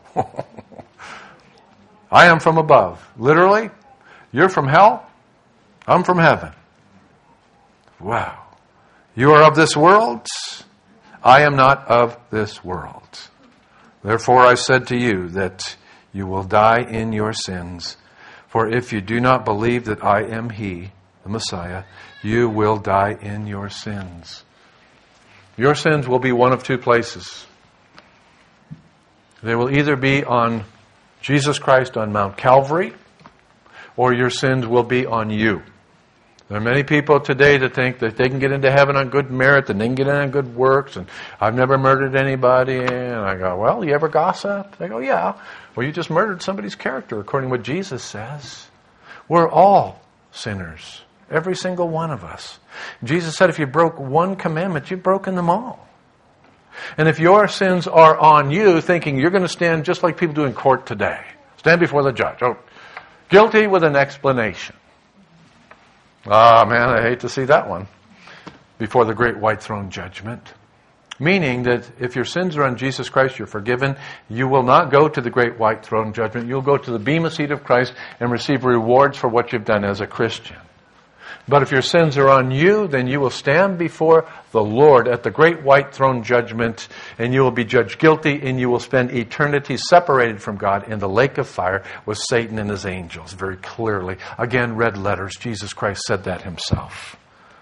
I am from above. Literally, you're from hell. I'm from heaven. Wow. You are of this world. I am not of this world. Therefore I said to you that you will die in your sins. For if you do not believe that I am He, the Messiah, you will die in your sins. Your sins will be one of two places. They will either be on Jesus Christ on Mount Calvary, or your sins will be on you. There are many people today that think that they can get into heaven on good merit, and they can get in on good works, and I've never murdered anybody. And I go, well, you ever gossip? They go, yeah. Well, you just murdered somebody's character, according to what Jesus says. We're all sinners, every single one of us. Jesus said if you broke one commandment, you've broken them all. And if your sins are on you, thinking you're going to stand just like people do in court today, stand before the judge, guilty with an explanation. Ah, man, I hate to see that one. Before the great white throne judgment. Meaning that if your sins are on Jesus Christ, you're forgiven. You will not go to the great white throne judgment. You'll go to the bema seat of Christ and receive rewards for what you've done as a Christian. But if your sins are on you, then you will stand before the Lord at the great white throne judgment, and you will be judged guilty, and you will spend eternity separated from God in the lake of fire with Satan and his angels, very clearly. Again, red letters. Jesus Christ said that himself.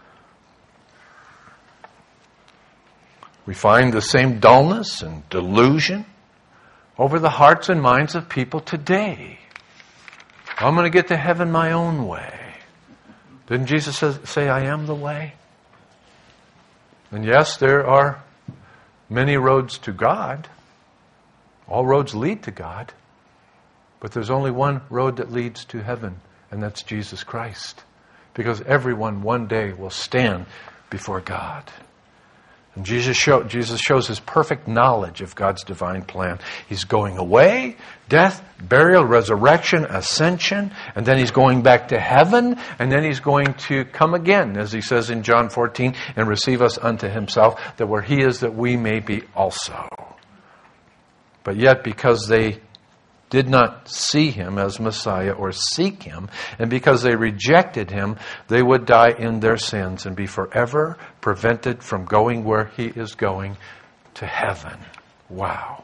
We find the same dullness and delusion over the hearts and minds of people today. I'm going to get to heaven my own way. Didn't Jesus say, I am the way? And yes, there are many roads to God. All roads lead to God. But there's only one road that leads to heaven, and that's Jesus Christ. Because everyone one day will stand before God. And Jesus shows his perfect knowledge of God's divine plan. He's going away, death, burial, resurrection, ascension, and then he's going back to heaven, and then he's going to come again, as he says in John 14, and receive us unto himself, that where he is, that we may be also. But yet, because they did not see him as Messiah or seek him, and because they rejected him, they would die in their sins and be forever prevented from going where he is going, to heaven. Wow.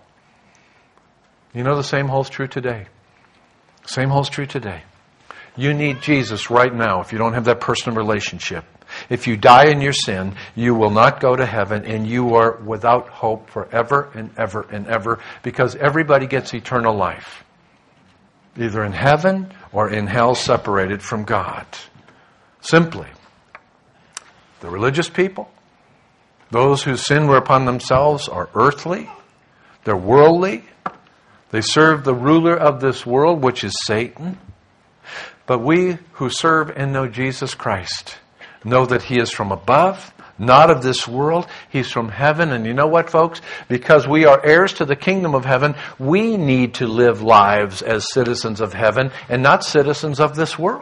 You know, the same holds true today. Same holds true today. You need Jesus right now if you don't have that personal relationship. If you die in your sin, you will not go to heaven, and you are without hope forever and ever and ever, because everybody gets eternal life, either in heaven or in hell, separated from God. Simply, the religious people, those whose sin were upon themselves, are earthly, they're worldly, they serve the ruler of this world, which is Satan. But we who serve and know Jesus Christ know that he is from above, not of this world. He's from heaven. And you know what, folks? Because we are heirs to the kingdom of heaven, we need to live lives as citizens of heaven and not citizens of this world.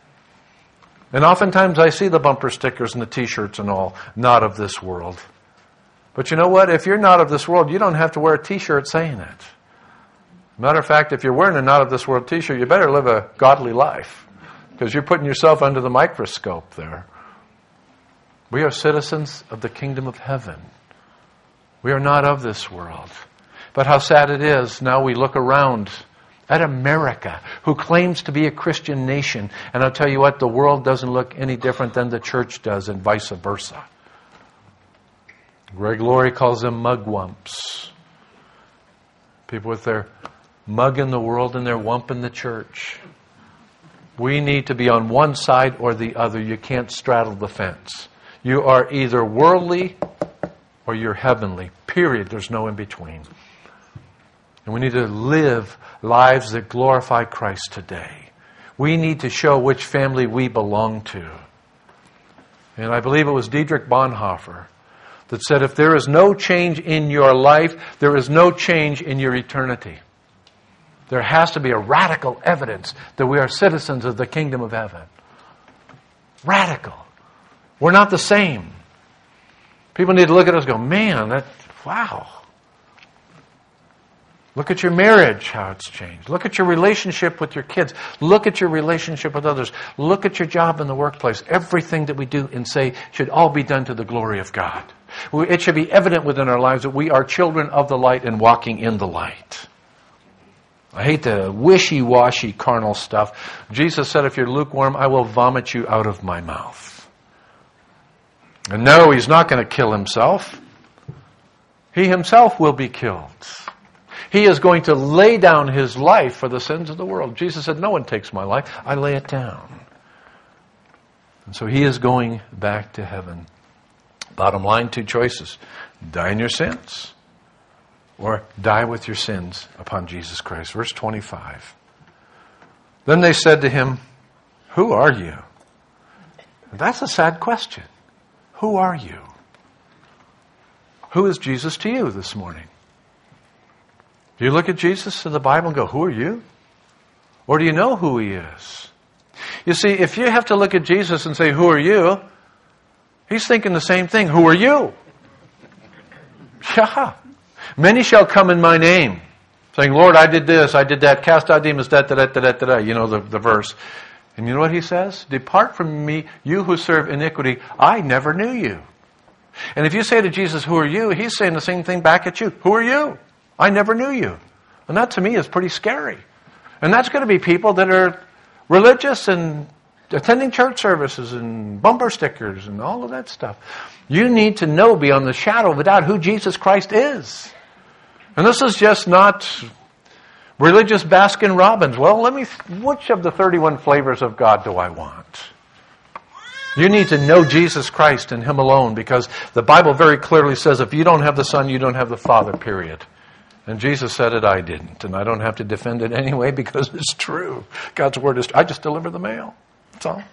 And oftentimes I see the bumper stickers and the t-shirts and all, not of this world. But you know what? If you're not of this world, you don't have to wear a t-shirt saying it. Matter of fact, if you're wearing a not of this world t-shirt, you better live a godly life, because you're putting yourself under the microscope there. We are citizens of the kingdom of heaven. We are not of this world. But how sad it is, now we look around at America, who claims to be a Christian nation. And I'll tell you what, the world doesn't look any different than the church does, and vice versa. Greg Laurie calls them mugwumps. People with their mug in the world and their wump in the church. We need to be on one side or the other. You can't straddle the fence. You are either worldly or you're heavenly. Period. There's no in between. And we need to live lives that glorify Christ today. We need to show which family we belong to. And I believe it was Dietrich Bonhoeffer that said, if there is no change in your life, there is no change in your eternity. There has to be a radical evidence that we are citizens of the kingdom of heaven. Radical. We're not the same. People need to look at us and go, man, wow. Look at your marriage, how it's changed. Look at your relationship with your kids. Look at your relationship with others. Look at your job in the workplace. Everything that we do and say should all be done to the glory of God. It should be evident within our lives that we are children of the light and walking in the light. I hate the wishy-washy carnal stuff. Jesus said, if you're lukewarm, I will vomit you out of my mouth. And no, he's not going to kill himself. He himself will be killed. He is going to lay down his life for the sins of the world. Jesus said, no one takes my life. I lay it down. And so he is going back to heaven. Bottom line, 2 choices. Die in your sins or die with your sins upon Jesus Christ. Verse 25. Then they said to him, who are you? That's a sad question. Who are you? Who is Jesus to you this morning? Do you look at Jesus in the Bible and go, who are you? Or do you know who he is? You see, if you have to look at Jesus and say, who are you? He's thinking the same thing. Who are you? Yeah. Many shall come in my name, saying, Lord, I did this, I did that, cast out demons, da. You know the verse. And you know what he says? Depart from me, you who serve iniquity. I never knew you. And if you say to Jesus, who are you? He's saying the same thing back at you. Who are you? I never knew you. And that to me is pretty scary. And that's going to be people that are religious and attending church services and bumper stickers and all of that stuff. You need to know beyond the shadow of a doubt who Jesus Christ is. And this is just not religious Baskin Robbins. Well, which of the 31 flavors of God do I want? You need to know Jesus Christ and him alone, because the Bible very clearly says if you don't have the Son, you don't have the Father, period. And Jesus said it, I didn't. And I don't have to defend it anyway because it's true. God's word is true. I just deliver the mail. That's all.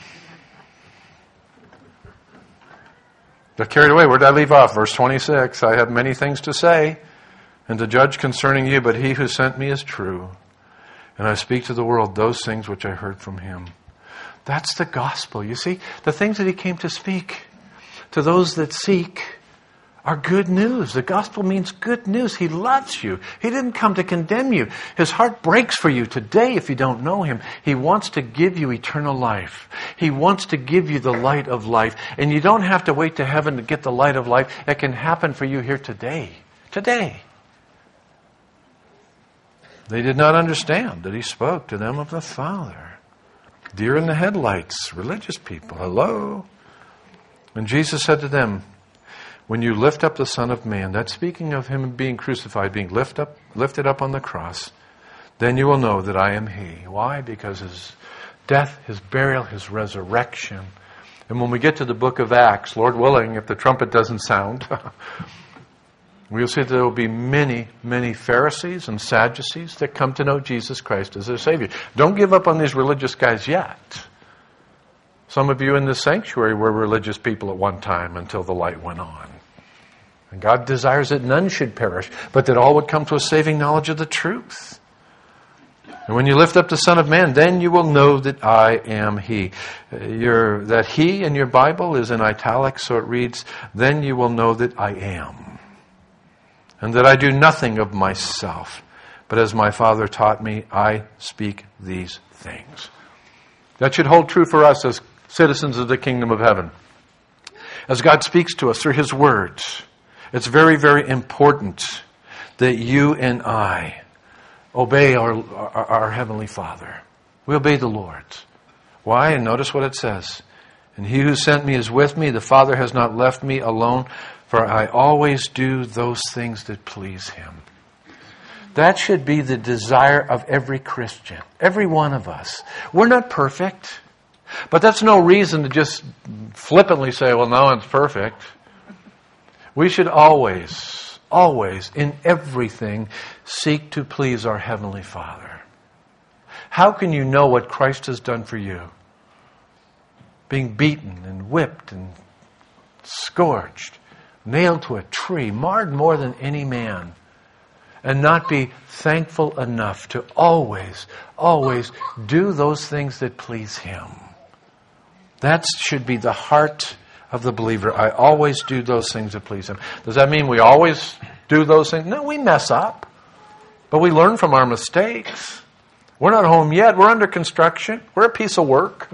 Got carried away. Where did I leave off? Verse 26. I have many things to say and to judge concerning you, but he who sent me is true. And I speak to the world those things which I heard from him. That's the gospel. You see, the things that he came to speak to those that seek are good news. The gospel means good news. He loves you. He didn't come to condemn you. His heart breaks for you today if you don't know him. He wants to give you eternal life. He wants to give you the light of life. And you don't have to wait to heaven to get the light of life. It can happen for you here today. Today. They did not understand that he spoke to them of the Father. Deer in the headlights, religious people. Hello? And Jesus said to them, when you lift up the Son of Man, that's speaking of him being crucified, being lifted up on the cross, then you will know that I am he. Why? Because his death, his burial, his resurrection. And when we get to the book of Acts, Lord willing, if the trumpet doesn't sound, we'll see that there will be many, many Pharisees and Sadducees that come to know Jesus Christ as their Savior. Don't give up on these religious guys yet. Some of you in this sanctuary were religious people at one time until the light went on. And God desires that none should perish, but that all would come to a saving knowledge of the truth. And when you lift up the Son of Man, then you will know that I am he. That he in your Bible is in italics, so it reads, then you will know that I am. And that I do nothing of myself, but as my Father taught me, I speak these things. That should hold true for us as citizens of the kingdom of heaven. As God speaks to us through his words, it's very, very important that you and I obey our Heavenly Father. We obey the Lord. Why? And notice what it says. And he who sent me is with me. The Father has not left me alone, for I always do those things that please him. That should be the desire of every Christian, every one of us. We're not perfect, but that's no reason to just flippantly say, well, no one's perfect. We should always, in everything, seek to please our Heavenly Father. How can you know what Christ has done for you? Being beaten and whipped and scourged, nailed to a tree, marred more than any man, and not be thankful enough to always do those things that please him. That should be the heart of the believer. I always do those things that please Him. Does that mean we always do those things? No, we mess up. But we learn from our mistakes. We're not home yet. We're under construction. We're a piece of work.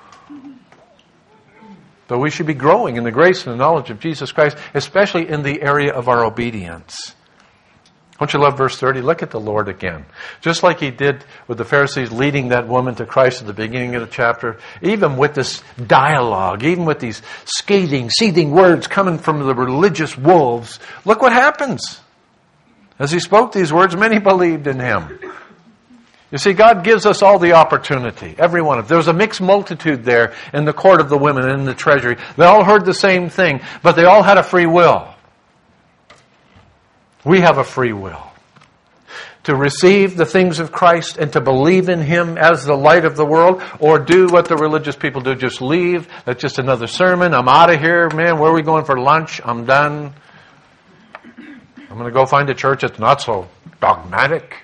But we should be growing in the grace and the knowledge of Jesus Christ, especially in the area of our obedience. Don't you love verse 30? Look at the Lord again. Just like He did with the Pharisees leading that woman to Christ at the beginning of the chapter, even with this dialogue, even with these scathing, seething words coming from the religious wolves, look what happens. As He spoke these words, many believed in Him. You see, God gives us all the opportunity, every one of them. There was a mixed multitude there in the court of the women and in the treasury. They all heard the same thing, but they all had a free will. We have a free will to receive the things of Christ and to believe in Him as the light of the world, or do what the religious people do, just leave. That's just another sermon. I'm out of here, man. Where are we going for lunch? I'm done. I'm going to go find a church that's not so dogmatic.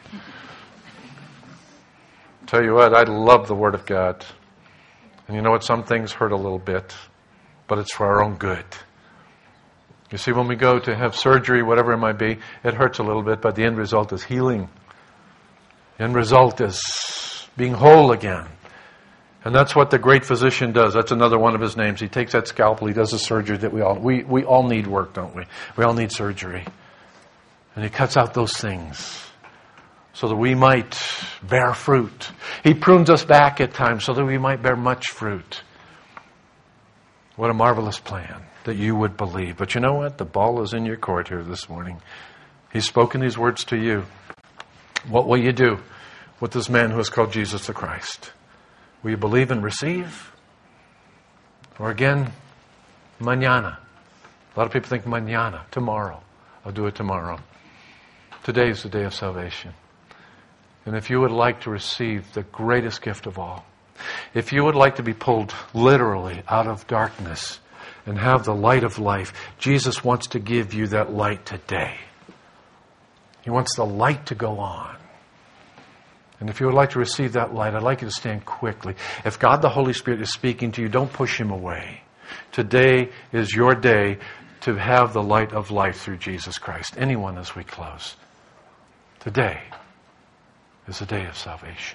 Tell you what, I love the Word of God. And you know what? Some things hurt a little bit, but it's for our own good. You see, when we go to have surgery, whatever it might be, it hurts a little bit, but the end result is healing. The end result is being whole again. And that's what the great physician does. That's another one of His names. He takes that scalpel, He does a surgery that we all need work, don't we? We all need surgery. And He cuts out those things so that we might bear fruit. He prunes us back at times so that we might bear much fruit. What a marvelous plan that you would believe. But you know what? The ball is in your court here this morning. He's spoken these words to you. What will you do with this man who is called Jesus the Christ? Will you believe and receive? Or again, mañana. A lot of people think mañana, tomorrow. I'll do it tomorrow. Today is the day of salvation. And if you would like to receive the greatest gift of all, if you would like to be pulled literally out of darkness and have the light of life, Jesus wants to give you that light today. He wants the light to go on. And if you would like to receive that light, I'd like you to stand quickly. If God the Holy Spirit is speaking to you, don't push Him away. Today is your day to have the light of life through Jesus Christ. Anyone as we close. Today is the day of salvation.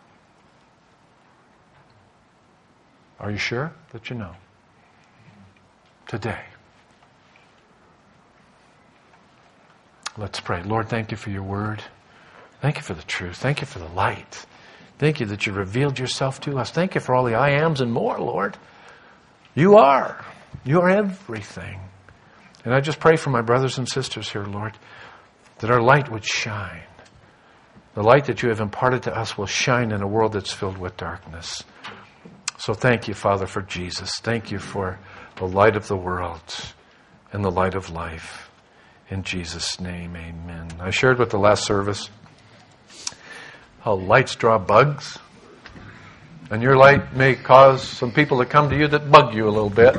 Are you sure that you know? Today. Let's pray. Lord, thank You for Your word. Thank You for the truth. Thank You for the light. Thank You that You revealed Yourself to us. Thank You for all the I ams and more, Lord. You are. You are everything. And I just pray for my brothers and sisters here, Lord, that our light would shine. The light that You have imparted to us will shine in a world that's filled with darkness. So thank You, Father, for Jesus. Thank You for the light of the world and the light of life. In Jesus' name, amen. I shared with the last service how lights draw bugs. And your light may cause some people to come to you that bug you a little bit.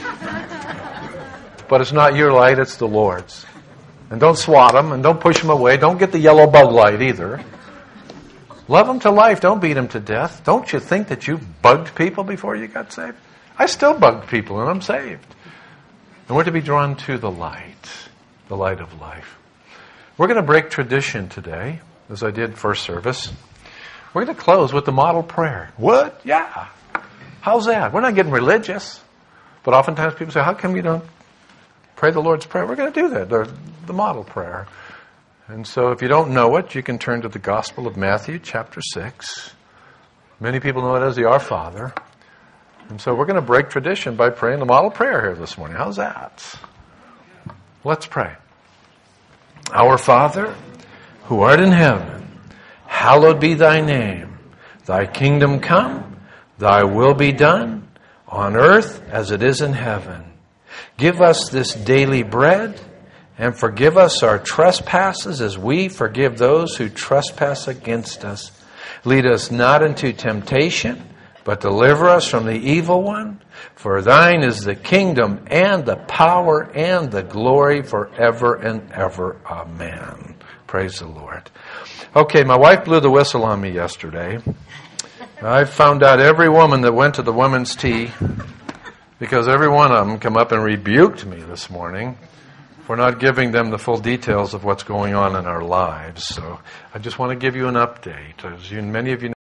But it's not your light, it's the Lord's. And don't swat them and don't push them away. Don't get the yellow bug light either. Love them to life. Don't beat them to death. Don't you think that you bugged people before you got saved? I still bug people and I'm saved. And we're to be drawn to the light of life. We're going to break tradition today, as I did first service. We're going to close with the model prayer. What? Yeah. How's that? We're not getting religious. But oftentimes people say, how come you don't pray the Lord's Prayer? We're going to do that, the model prayer. And so if you don't know it, you can turn to the Gospel of Matthew, chapter 6. Many people know it as the Our Father. And so we're going to break tradition by praying the model prayer here this morning. How's that? Let's pray. Our Father, who art in heaven, hallowed be Thy name. Thy kingdom come, Thy will be done, on earth as it is in heaven. Give us this daily bread, and forgive us our trespasses as we forgive those who trespass against us. Lead us not into temptation, but deliver us from the evil one. For Thine is the kingdom and the power and the glory forever and ever. Amen. Praise the Lord. Okay, my wife blew the whistle on me yesterday. I found out every woman that went to the women's tea because every one of them come up and rebuked me this morning for not giving them the full details of what's going on in our lives. So I just want to give you an update. As many of you